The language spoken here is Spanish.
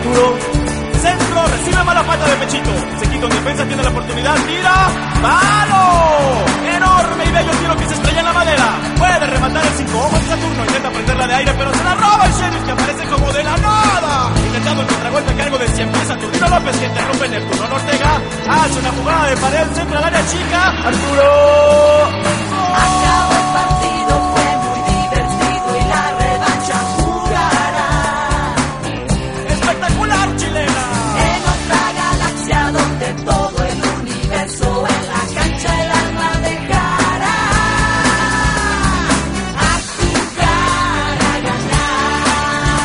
Arturo. Centro, recibe mala falta de Pechito. Se quita en defensa, tiene la oportunidad, tira. ¡Palo! Enorme y bello tiro que se estrella en la madera. Puede rematar el 5. Ojo de Saturno, intenta prenderla de aire, pero se la roba el Sheriff, que aparece como de la nada. Intentando el contragolpe a cargo de Siempre Saturnino López, que interrumpe Neptuno Ortega. Hace una jugada de pared, centro al área chica. Arturo.